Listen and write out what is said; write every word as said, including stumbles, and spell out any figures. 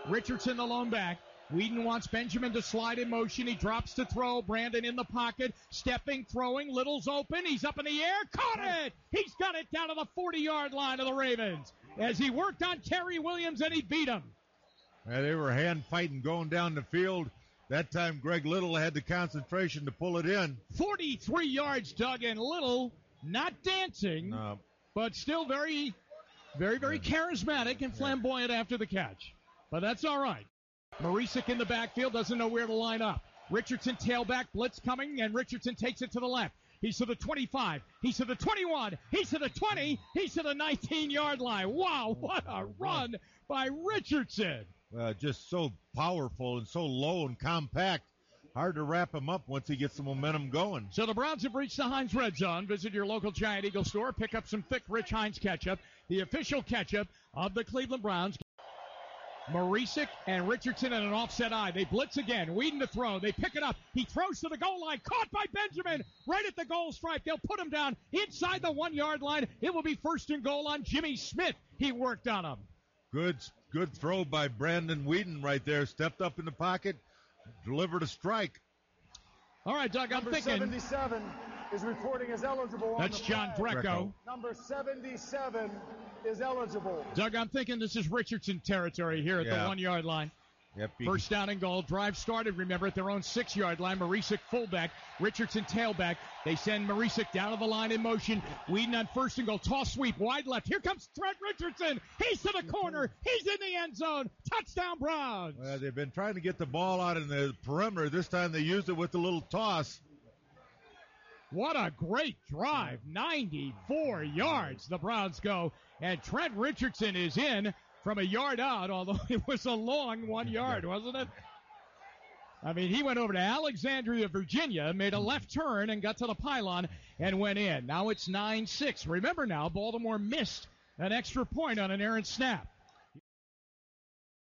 Richardson the lone back. Whedon wants Benjamin to slide in motion. He drops to throw. Brandon in the pocket. Stepping, throwing. Little's open. He's up in the air. Caught it! He's got it down to the forty-yard line of the Ravens as he worked on Terry Williams and he beat him. Yeah, they were hand fighting going down the field. That time Greg Little had the concentration to pull it in. forty-three yards, Doug, and Little not dancing, No. but still very, very, very charismatic and flamboyant after the catch. But that's all right. Marisic in the backfield, doesn't know where to line up. Richardson tailback, blitz coming, and Richardson takes it to the left. He's to the twenty-five. He's to the twenty-one. He's to the twenty. He's to the nineteen-yard line. Wow, what a run by Richardson. Uh, just so powerful and so low and compact. Hard to wrap him up once he gets the momentum going. So the Browns have reached the Heinz Red Zone. Visit your local Giant Eagle store. Pick up some thick, rich Heinz ketchup, the official ketchup of the Cleveland Browns. Marisic and Richardson in an offset eye. They blitz again. Whedon to throw. They pick it up. He throws to the goal line. Caught by Benjamin. Right at the goal stripe. They'll put him down inside the one-yard line. It will be first and goal on Jimmy Smith. He worked on him. Good, good throw by Brandon Whedon right there. Stepped up in the pocket, delivered a strike. All right, Doug, I'm Number thinking. seventy-seven is reporting as eligible on That's the John flag. Greco. Number seventy-seven is eligible. Doug, I'm thinking this is Richardson territory here at Yeah. the one-yard line. Yep, he- First down and goal. Drive started, remember, at their own six-yard line. Marisic fullback, Richardson tailback. They send Marisic down to the line in motion. Whedon on first and goal. Toss sweep, wide left. Here comes Trent Richardson. He's to the corner. He's in the end zone. Touchdown, Browns. Well, they've been trying to get the ball out in the perimeter. This time they used it with a little toss. What a great drive. ninety-four yards the Browns go. And Trent Richardson is in from a yard out, although it was a long one yard, wasn't it? I mean, he went over to Alexandria, Virginia, made a left turn and got to the pylon and went in. Now it's nine six. Remember now, Baltimore missed an extra point on an errant snap.